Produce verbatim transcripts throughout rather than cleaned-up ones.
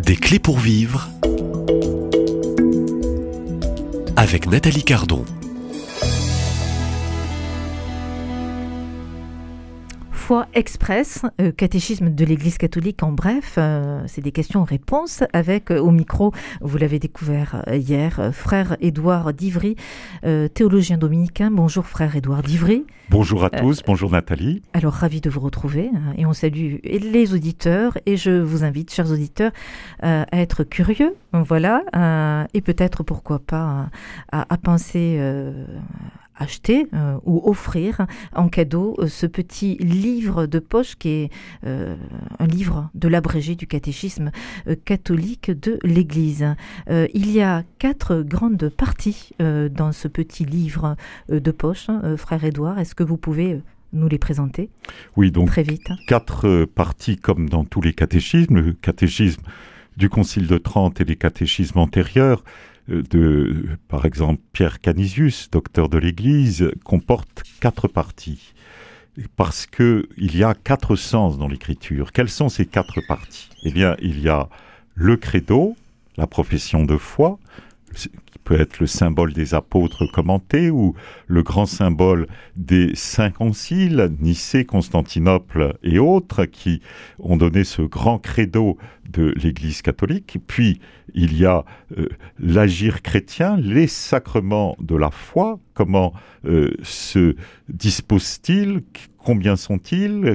Des clés pour vivre avec Nathalie Cardon. Foi express, euh, catéchisme de l'Église catholique en bref, euh, c'est des questions-réponses avec euh, au micro, vous l'avez découvert euh, hier, euh, frère Édouard d'Ivry, euh, théologien dominicain. Bonjour frère Édouard d'Ivry. Bonjour à tous, euh, bonjour Nathalie. Alors ravi de vous retrouver hein, et on salue les auditeurs et je vous invite, chers auditeurs, euh, à être curieux, voilà, euh, et peut-être pourquoi pas à, à penser... Euh, acheter euh, ou offrir en cadeau euh, ce petit livre de poche qui est euh, un livre de l'abrégé du catéchisme euh, catholique de l'Église. Euh, il y a quatre grandes parties euh, dans ce petit livre euh, de poche. Euh, frère Édouard, est-ce que vous pouvez euh, nous les présenter? Oui, donc très vite. Quatre euh, parties comme dans tous les catéchismes. Le catéchisme du Concile de Trente et les catéchismes antérieurs de, par exemple, Pierre Canisius, docteur de l'Église, comporte quatre parties. Parce qu'il y a quatre sens dans l'Écriture. Quelles sont ces quatre parties? Eh bien, il y a le credo, la profession de foi, qui peut être le symbole des apôtres commentés ou le grand symbole des cinq conciles, Nicée, Constantinople et autres, qui ont donné ce grand credo de l'Église catholique. Puis, il y a euh, l'agir chrétien, les sacrements de la foi, comment euh, se disposent-ils, combien sont-ils,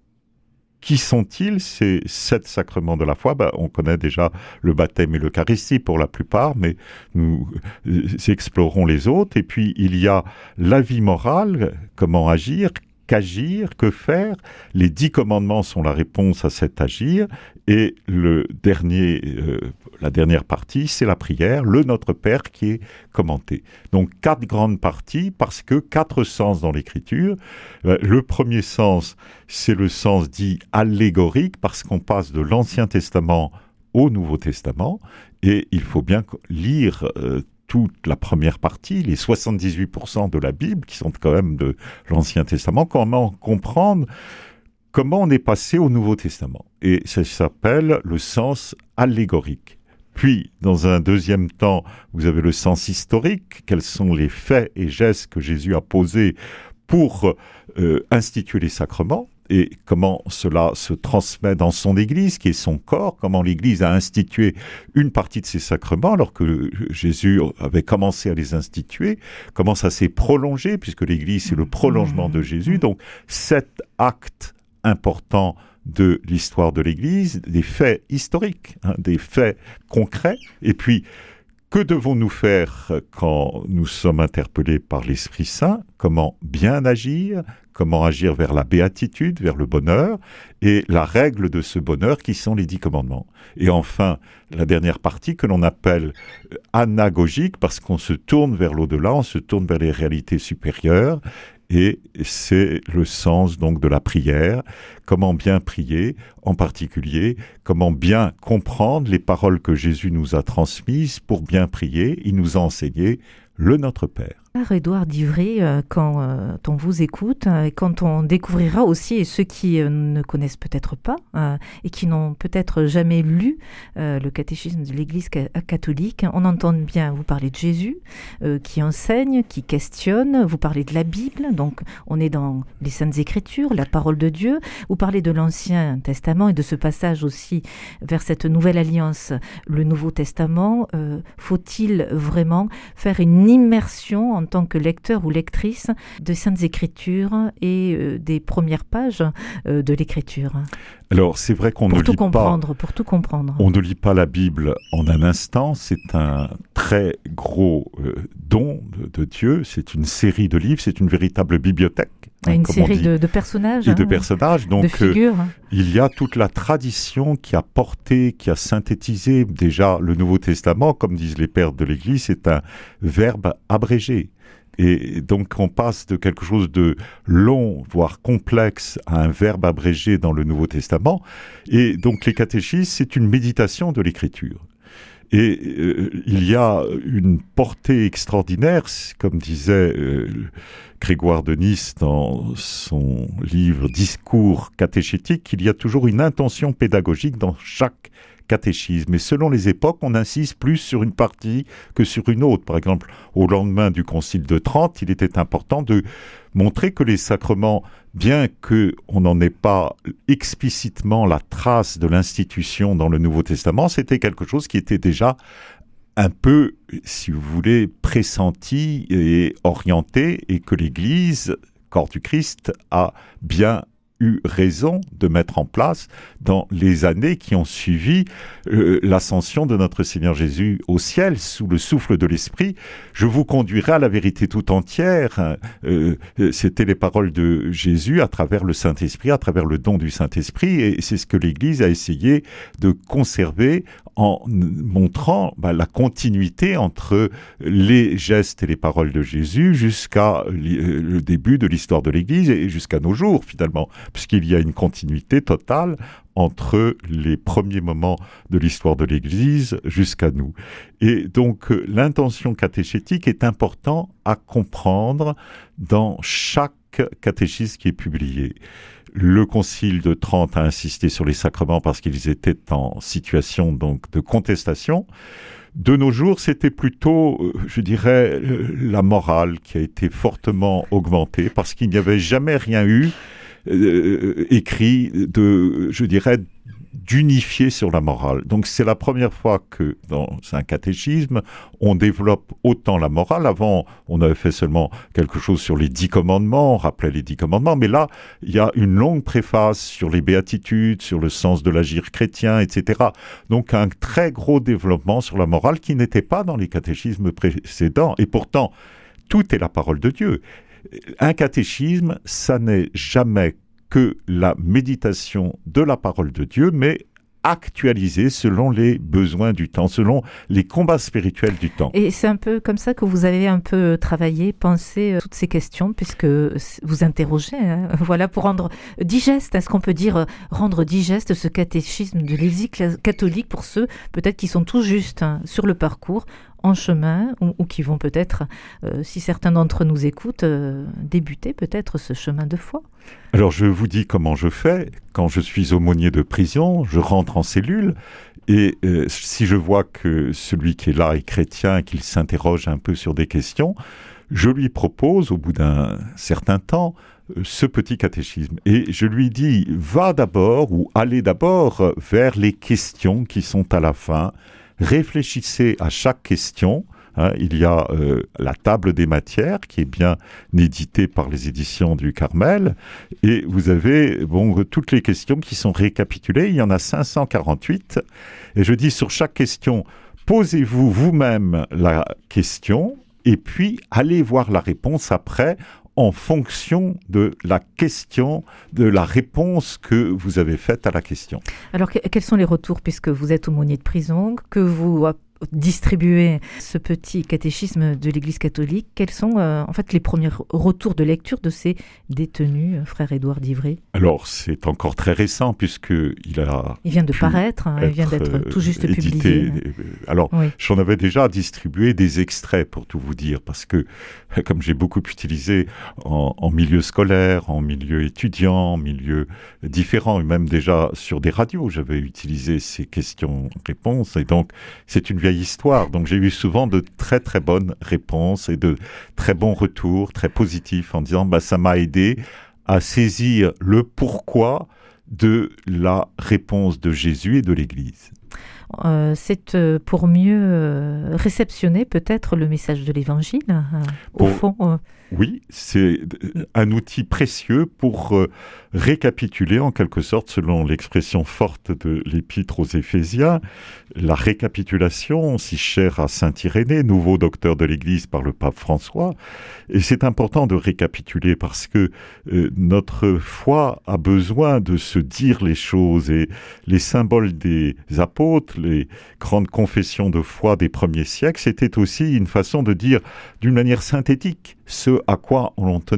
qui sont-ils, ces sept sacrements de la foi? Ben, on connaît déjà le baptême et l'Eucharistie pour la plupart, mais nous euh, explorons les autres. Et puis, il y a la vie morale, comment agir, qu'agir, que faire. Les dix commandements sont la réponse à cet agir. Et le dernier, euh, la dernière partie, c'est la prière, le Notre Père qui est commenté. Donc, quatre grandes parties parce que quatre sens dans l'Écriture. Euh, le premier sens, c'est le sens dit allégorique parce qu'on passe de l'Ancien Testament au Nouveau Testament. Et il faut bien lire euh, toute la première partie, les soixante-dix-huit pour cent de la Bible, qui sont quand même de l'Ancien Testament, comment comprendre comment on est passé au Nouveau Testament. Et ça s'appelle le sens allégorique. Puis, dans un deuxième temps, vous avez le sens historique, quels sont les faits et gestes que Jésus a posés pour euh, instituer les sacrements, et comment cela se transmet dans son Église, qui est son corps, comment l'Église a institué une partie de ces sacrements, alors que Jésus avait commencé à les instituer, comment ça s'est prolongé, puisque l'Église, c'est le prolongement de Jésus. Donc, sept actes importants de l'histoire de l'Église, des faits historiques, hein, des faits concrets, et puis, que devons-nous faire quand nous sommes interpellés par l'Esprit Saint? Comment bien agir? Comment agir vers la béatitude, vers le bonheur? Et la règle de ce bonheur qui sont les dix commandements. Et enfin, la dernière partie que l'on appelle anagogique parce qu'on se tourne vers l'au-delà, on se tourne vers les réalités supérieures. Et c'est le sens donc de la prière, comment bien prier, en particulier, comment bien comprendre les paroles que Jésus nous a transmises pour bien prier. Il nous a enseigné le Notre Père. Édouard d'Ivry, quand euh, on vous écoute euh, et quand on découvrira aussi, et ceux qui euh, ne connaissent peut-être pas euh, et qui n'ont peut-être jamais lu euh, le catéchisme de l'Église catholique, on entend bien vous parler de Jésus euh, qui enseigne, qui questionne, vous parlez de la Bible, donc on est dans les Saintes Écritures, la parole de Dieu, vous parlez de l'Ancien Testament et de ce passage aussi vers cette nouvelle alliance, le Nouveau Testament. Euh, faut-il vraiment faire une immersion en tant que lecteur ou lectrice de Saintes Écritures et euh, des premières pages euh, de l'Écriture? Alors, c'est vrai qu'on pour ne tout lit comprendre, pas, pour tout comprendre. On ne lit pas la Bible en un instant. C'est un très gros euh, don de, de Dieu. C'est une série de livres. C'est une véritable bibliothèque. Hein, une série de, de personnages. Et hein, de personnages. Donc, de figures. Euh, il y a toute la tradition qui a porté, qui a synthétisé déjà le Nouveau Testament. Comme disent les pères de l'Église, c'est un verbe abrégé. Et donc, on passe de quelque chose de long, voire complexe, à un verbe abrégé dans le Nouveau Testament. Et donc, les catéchismes, c'est une méditation de l'Écriture. Et euh, il y a une portée extraordinaire, comme disait euh, Grégoire de Nice dans son livre Discours catéchétique qu'il y a toujours une intention pédagogique dans chaque catéchisme. Et selon les époques, on insiste plus sur une partie que sur une autre. Par exemple, au lendemain du Concile de Trente, il était important de montrer que les sacrements, bien qu'on n'en ait pas explicitement la trace de l'institution dans le Nouveau Testament, c'était quelque chose qui était déjà un peu, si vous voulez, pressenti et orienté, et que l'Église, corps du Christ, a bien eu raison de mettre en place dans les années qui ont suivi euh, l'ascension de notre Seigneur Jésus au ciel sous le souffle de l'Esprit. Je vous conduirai à la vérité tout entière. Euh, c'était les paroles de Jésus à travers le Saint-Esprit, à travers le don du Saint-Esprit, et c'est ce que l'Église a essayé de conserver en montrant bah, la continuité entre les gestes et les paroles de Jésus jusqu'à le début de l'histoire de l'Église et jusqu'à nos jours finalement, puisqu'il y a une continuité totale entre les premiers moments de l'histoire de l'Église jusqu'à nous. Et donc l'intention catéchétique est importante à comprendre dans chaque catéchisme qui est publié. Le Concile de Trente a insisté sur les sacrements parce qu'ils étaient en situation donc de contestation. De nos jours, c'était plutôt, je dirais, la morale qui a été fortement augmentée parce qu'il n'y avait jamais rien eu euh, écrit de, je dirais, d'unifier sur la morale. Donc c'est la première fois que dans un catéchisme, on développe autant la morale. Avant, on avait fait seulement quelque chose sur les dix commandements, on rappelait les dix commandements, mais là, il y a une longue préface sur les béatitudes, sur le sens de l'agir chrétien, et cetera. Donc un très gros développement sur la morale qui n'était pas dans les catéchismes précédents. Et pourtant, tout est la parole de Dieu. Un catéchisme, ça n'est jamais que la méditation de la parole de Dieu, mais actualisée selon les besoins du temps, selon les combats spirituels du temps. Et c'est un peu comme ça que vous avez un peu travaillé, pensé euh, toutes ces questions, puisque vous interrogez, hein, voilà, pour rendre digeste, est-ce qu'on peut dire euh, rendre digeste ce catéchisme de l'Église catholique pour ceux peut-être qui sont tout juste hein, sur le parcours, en chemin, ou, ou qui vont peut-être, euh, si certains d'entre nous écoutent, euh, débuter peut-être ce chemin de foi. Alors je vous dis comment je fais. Quand je suis aumônier de prison, je rentre en cellule et euh, si je vois que celui qui est là est chrétien et qu'il s'interroge un peu sur des questions, je lui propose au bout d'un certain temps ce petit catéchisme. Et je lui dis, va d'abord ou allez d'abord vers les questions qui sont à la fin. Réfléchissez à chaque question. Hein, il y a euh, la table des matières qui est bien éditée par les éditions du Carmel et vous avez bon, toutes les questions qui sont récapitulées. Il y en a cinq cent quarante-huit et je dis sur chaque question, posez-vous vous-même la question et puis allez voir la réponse après en fonction de la question, de la réponse que vous avez faite à la question. Alors, que, quels sont les retours, puisque vous êtes aumônier de prison, que vous distribuez ce petit catéchisme de l'Église catholique? Quels sont euh, en fait les premiers retours de lecture de ces détenus, frère Édouard d'Ivry? Alors, c'est encore très récent, puisqu'il a... Il vient de paraître, hein, il vient d'être tout juste édité. publié. Alors, oui. J'en avais déjà distribué des extraits, pour tout vous dire, parce que, comme j'ai beaucoup utilisé en, en milieu scolaire, en milieu étudiant, en milieu différent, et même déjà sur des radios, j'avais utilisé ces questions-réponses, et donc, c'est une histoire. Donc j'ai eu souvent de très très bonnes réponses et de très bons retours, très positifs, en disant bah, ça m'a aidé à saisir le pourquoi de la réponse de Jésus et de l'Église. Euh, c'est euh, pour mieux euh, réceptionner peut-être le message de l'Évangile, euh, au pour... fond. Euh... Oui, c'est un outil précieux pour euh, récapituler en quelque sorte, selon l'expression forte de l'Épître aux Éphésiens, la récapitulation si chère à saint Irénée, nouveau docteur de l'Église par le pape François. Et c'est important de récapituler parce que euh, notre foi a besoin de se dire les choses et les symboles des apôtres, les grandes confessions de foi des premiers siècles, c'était aussi une façon de dire d'une manière synthétique ce à quoi on en tenait,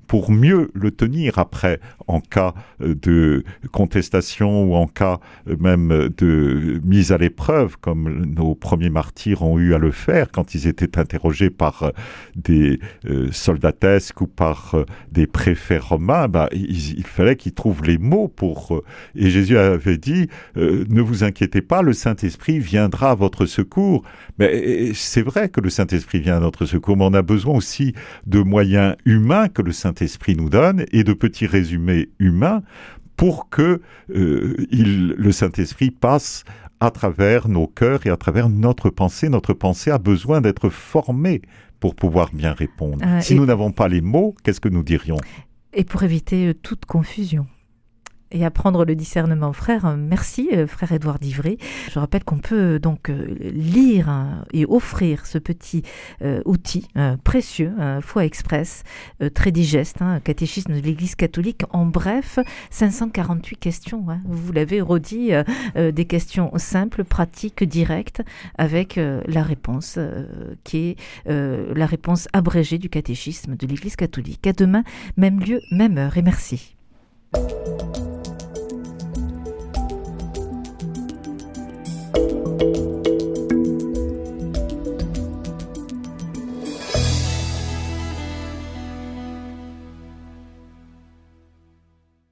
pour mieux le tenir après, en cas de contestation ou en cas même de mise à l'épreuve, comme nos premiers martyrs ont eu à le faire quand ils étaient interrogés par des euh, soldatesques ou par euh, des préfets romains. Bah, il, il fallait qu'ils trouvent les mots pour... Euh, et Jésus avait dit, euh, ne vous inquiétez pas, le Saint-Esprit viendra à votre secours. Mais c'est vrai que le Saint-Esprit vient à notre secours, mais on a besoin aussi de moyens humains que le Saint-Esprit nous donne et de petits résumés humains pour que euh, il, le Saint-Esprit passe à travers nos cœurs et à travers notre pensée. Notre pensée a besoin d'être formée pour pouvoir bien répondre. Euh, si et... nous n'avons pas les mots, qu'est-ce que nous dirions ? Et pour éviter toute confusion et apprendre le discernement. Frère, merci, frère Édouard d'Ivry. Je rappelle qu'on peut donc lire et offrir ce petit euh, outil euh, précieux, euh, Foi Express, euh, très digeste, hein, catéchisme de l'Église catholique. En bref, cinq cent quarante-huit questions. Hein, vous l'avez redit, euh, euh, des questions simples, pratiques, directes, avec euh, la réponse euh, qui est euh, la réponse abrégée du catéchisme de l'Église catholique. À demain, même lieu, même heure. Et merci.